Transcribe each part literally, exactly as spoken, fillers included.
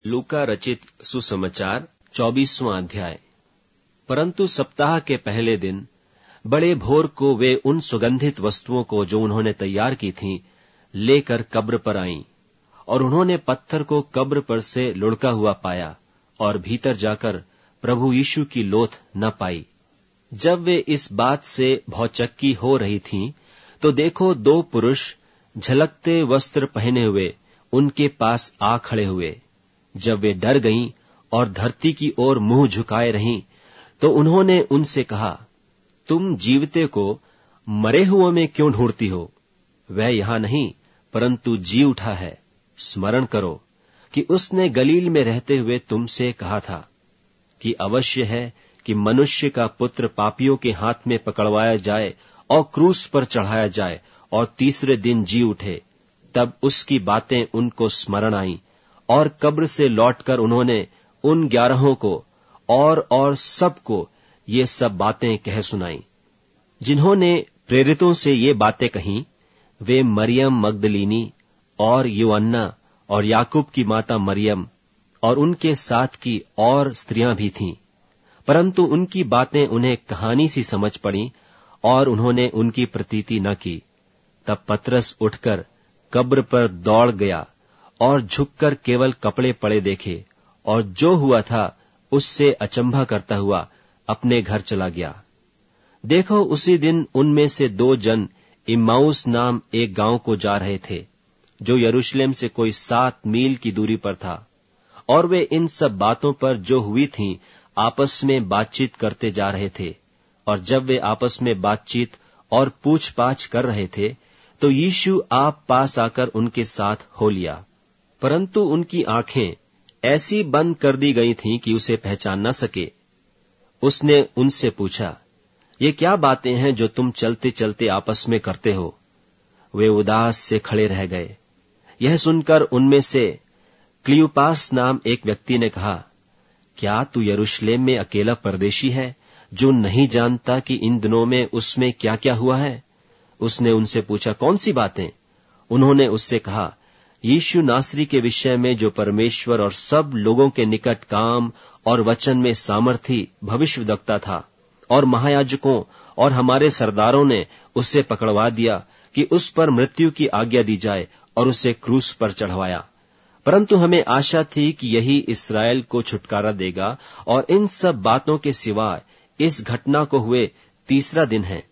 लूका रचित सुसमाचार चौबीसवां अध्याय। परंतु सप्ताह के पहले दिन बड़े भोर को वे उन सुगंधित वस्तुओं को जो उन्होंने तैयार की थीं लेकर कब्र पर आईं, और उन्होंने पत्थर को कब्र पर से लुढ़का हुआ पाया और भीतर जाकर प्रभु यीशु की लोथ न पाई। जब वे इस बात से भौचक्की हो रही थीं, तो देखो दो पुरुष झलकते वस्त्र पहने हुए उनके पास आ खड़े हुए। जब वे डर गईं और धरती की ओर मुंह झुकाए रहीं, तो उन्होंने उनसे कहा, तुम जीवते को मरे हुओं में क्यों ढूंढती हो? वह यहां नहीं, परंतु जी उठा है। स्मरण करो कि उसने गलील में रहते हुए तुमसे कहा था कि अवश्य है कि मनुष्य का पुत्र पापियों के हाथ में पकड़वाया जाए और क्रूस पर चढ़ाया जाए और तीसरे दिन जी उठे। तब उसकी बातें उनको स्मरण आईं, और कब्र से लौटकर उन्होंने उन ग्यारहों को और और सबको ये सब बातें कह सुनाई। जिन्होंने प्रेरितों से ये बातें कहीं, वे मरियम मगदलीनी और यूअन्ना और याकूब की माता मरियम और उनके साथ की और स्त्रियां भी थीं। परंतु उनकी बातें उन्हें कहानी सी समझ पड़ी और उन्होंने उनकी प्रतीति न की। तब पतरस उठकर कब्र पर दौड़ गया और झुककर केवल कपड़े पड़े देखे, और जो हुआ था उससे अचंभा करता हुआ अपने घर चला गया। देखो, उसी दिन उनमें से दो जन इम्माउस नाम एक गांव को जा रहे थे, जो यरूशलेम से कोई सात मील की दूरी पर था, और वे इन सब बातों पर जो हुई थीं आपस में बातचीत करते जा रहे थे। और जब वे आपस में बातचीत और पूछपाछ कर रहे थे, तो यीशु आप पास आकर उनके साथ हो लिया। परंतु उनकी आंखें ऐसी बंद कर दी गई थीं कि उसे पहचान न सके। उसने उनसे पूछा, ये क्या बातें हैं जो तुम चलते चलते आपस में करते हो? वे उदास से खड़े रह गए। यह सुनकर उनमें से क्लियोपास नाम एक व्यक्ति ने कहा, क्या तू यरूशलेम में अकेला परदेशी है, जो नहीं जानता कि इन दिनों में उसमें क्या क्या हुआ है? उसने उनसे पूछा, कौन सी बातें? उन्होंने उससे कहा, यीशु नासरी के विषय में जो परमेश्वर और सब लोगों के निकट काम और वचन में सामर्थी भविष्यवक्ता था, और महायाजकों और हमारे सरदारों ने उसे पकड़वा दिया कि उस पर मृत्यु की आज्ञा दी जाए, और उसे क्रूस पर चढ़वाया। परंतु हमें आशा थी कि यही इस्राएल को छुटकारा देगा, और इन सब बातों के सिवाय इस घटना को हुए तीसरा दिन है।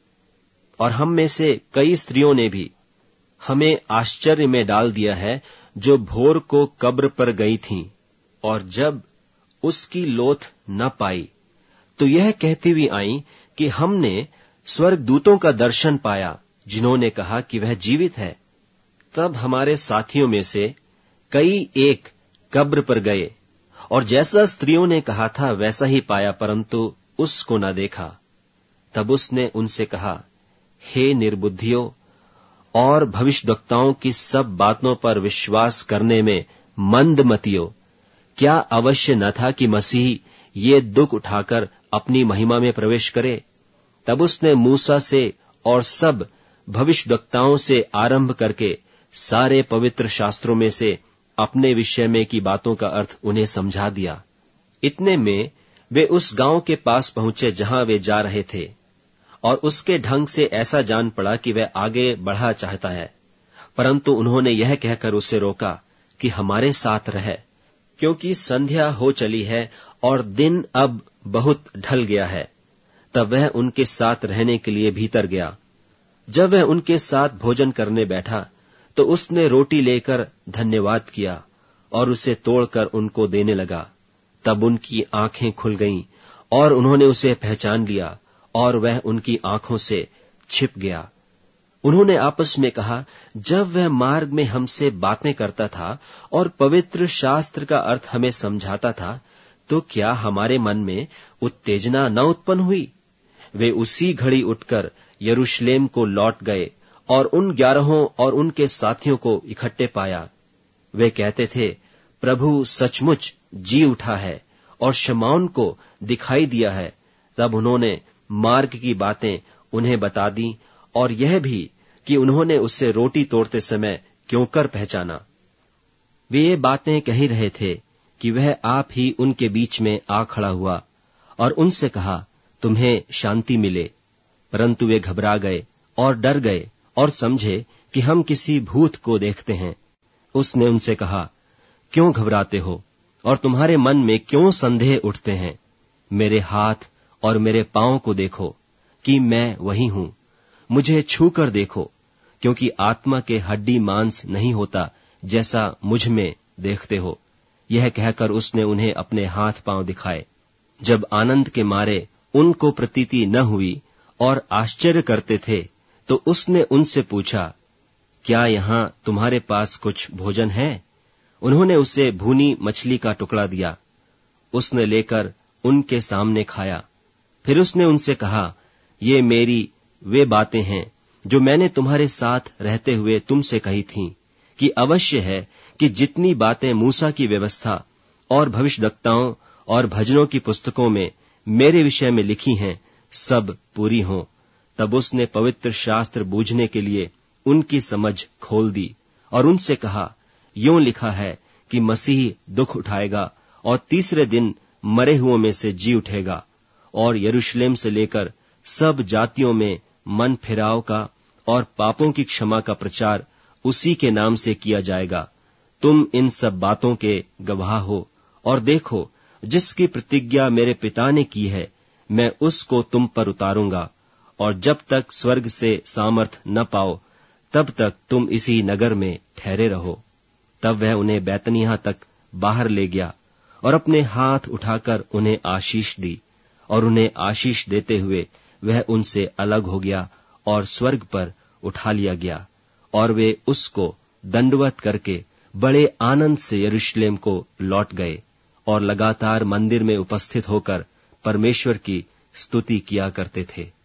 और हम में से कई स्त्रियों ने भी हमें आश्चर्य में डाल दिया है, जो भोर को कब्र पर गई थीं, और जब उसकी लोथ न पाई, तो यह कहती हुई आई कि हमने स्वर्गदूतों का दर्शन पाया, जिन्होंने कहा कि वह जीवित है। तब हमारे साथियों में से कई एक कब्र पर गए, और जैसा स्त्रियों ने कहा था वैसा ही पाया, परंतु उसको न देखा। तब उसने उनसे कहा, हे निर्बुद्धियों और भविष्यद्वक्ताओं की सब बातों पर विश्वास करने में मंदमतियों, क्या अवश्य न था कि मसीह ये दुख उठाकर अपनी महिमा में प्रवेश करे? तब उसने मूसा से और सब भविष्यद्वक्ताओं से आरंभ करके सारे पवित्र शास्त्रों में से अपने विषय में की बातों का अर्थ उन्हें समझा दिया। इतने में वे उस गांव के पास पहुंचे जहां वे जा रहे थे, और उसके ढंग से ऐसा जान पड़ा कि वह आगे बढ़ा चाहता है। परंतु उन्होंने यह कहकर उसे रोका कि हमारे साथ रह, क्योंकि संध्या हो चली है और दिन अब बहुत ढल गया है। तब वह उनके साथ रहने के लिए भीतर गया। जब वह उनके साथ भोजन करने बैठा, तो उसने रोटी लेकर धन्यवाद किया और उसे तोड़कर उनको देने लगा। तब उनकी आंखें खुल गईं और उन्होंने उसे पहचान लिया, और वह उनकी आंखों से छिप गया। उन्होंने आपस में कहा, जब वह मार्ग में हमसे बातें करता था और पवित्र शास्त्र का अर्थ हमें समझाता था, तो क्या हमारे मन में उत्तेजना न उत्पन्न हुई? वे उसी घड़ी उठकर यरूशलेम को लौट गए और उन ग्यारहों और उनके साथियों को इकट्ठे पाया। वे कहते थे, प्रभु सचमुच जी उठा है और शमौन को दिखाई दिया है। तब उन्होंने मार्ग की बातें उन्हें बता दी, और यह भी कि उन्होंने उससे रोटी तोड़ते समय क्यों कर पहचाना। वे ये बातें कह ही रहे थे कि वह आप ही उनके बीच में आ खड़ा हुआ और उनसे कहा, तुम्हें शांति मिले। परंतु वे घबरा गए और डर गए और समझे कि हम किसी भूत को देखते हैं। उसने उनसे कहा, क्यों घबराते हो और तुम्हारे मन में क्यों संदेह उठते हैं? मेरे हाथ और मेरे पांव को देखो कि मैं वही हूं। मुझे छू कर देखो, क्योंकि आत्मा के हड्डी मांस नहीं होता जैसा मुझ में देखते हो। यह कहकर उसने उन्हें अपने हाथ पांव दिखाए। जब आनंद के मारे उनको प्रतीति न हुई और आश्चर्य करते थे, तो उसने उनसे पूछा, क्या यहां तुम्हारे पास कुछ भोजन है? उन्होंने उसे भूनी मछली का टुकड़ा दिया। उसने लेकर उनके सामने खाया। फिर उसने उनसे कहा, ये मेरी वे बातें हैं जो मैंने तुम्हारे साथ रहते हुए तुमसे कही थीं, कि अवश्य है कि जितनी बातें मूसा की व्यवस्था और भविष्यद्वक्ताओं और भजनों की पुस्तकों में मेरे विषय में लिखी हैं, सब पूरी हों। तब उसने पवित्र शास्त्र बूझने के लिए उनकी समझ खोल दी और उनसे कहा, यों लिखा है कि मसीह दुख उठाएगा और तीसरे दिन मरे हुओं में से जी उठेगा, और यरूशलेम से लेकर सब जातियों में मन फिराव का और पापों की क्षमा का प्रचार उसी के नाम से किया जाएगा। तुम इन सब बातों के गवाह हो। और देखो, जिसकी प्रतिज्ञा मेरे पिता ने की है, मैं उसको तुम पर उतारूंगा, और जब तक स्वर्ग से सामर्थ न पाओ, तब तक तुम इसी नगर में ठहरे रहो। तब वह उन्हें बैतनिय्याह तक बाहर ले गया और अपने हाथ उठाकर उन्हें आशीष दी, और उन्हें आशीष देते हुए वह उनसे अलग हो गया और स्वर्ग पर उठा लिया गया। और वे उसको दंडवत करके बड़े आनंद से यरूशलेम को लौट गए और लगातार मंदिर में उपस्थित होकर परमेश्वर की स्तुति किया करते थे।